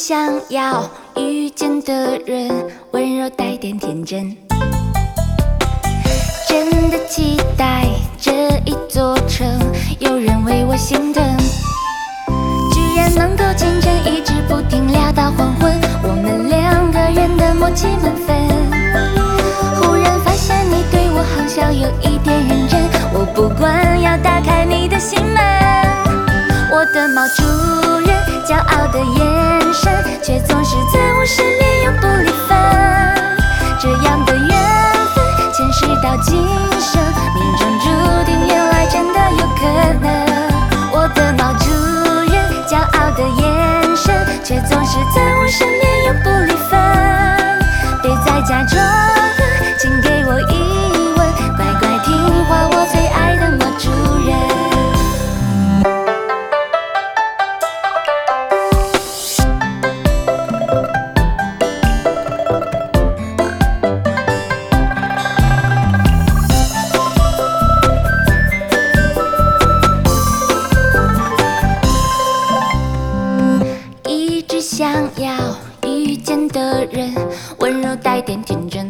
想要遇见的人，温柔带点天真。真的期待这一座城，有人为我心疼。居然能够牵着一直不停聊到黄昏，我们两个人的默契满分。忽然发现你对我好像有一点认真，我不管要打开你的心门。我的毛主人，骄傲的眼神，却总是在我身边永不离分。这样的缘分，前世到今生，命中注定，原来真的有可能。我的毛主人，骄傲的眼神，却总是在我身边永不离分。别再假装了，请给我一吻，乖乖听话，我最爱的毛主人。想要遇见的人，温柔带点天真。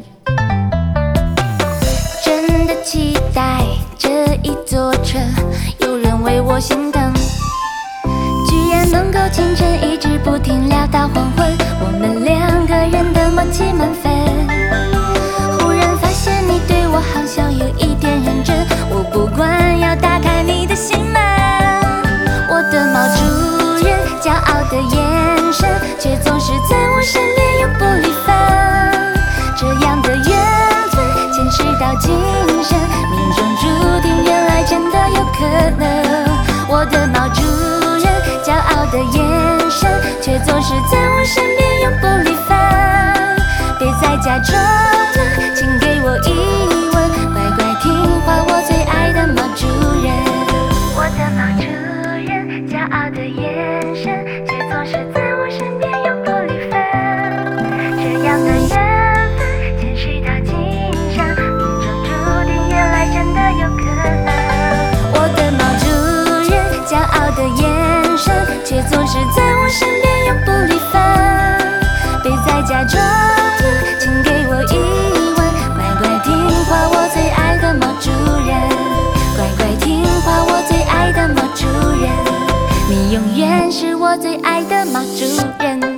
真的期待这一座城，有人为我心疼。居然能够牵着一直不停聊到黄昏，我们两个人的默契满分。忽然发现你对我好像有一点认真，我不管要打开你的心门。我的毛主人，骄傲的眼神，却总是在我身边永不离分。这样的缘分，前世到今生，命中注定，原来真的有可能。我的毛主人，骄傲的眼神，却总是在我身边永不离分。别再假装了，请给我一吻，乖乖听话，我最爱的毛主人。我的毛主人，骄傲的眼神，却总是在我身边永不离分。这样的缘分，前世到今生，命中注定，原来真的有可能。我的毛主人，骄傲的眼神，却总是在我身边永不离分。别再假装了，请给我一吻，乖乖听话，我最爱的毛主人。乖乖听话，我最爱的毛主人。你永远是我最爱的毛主人。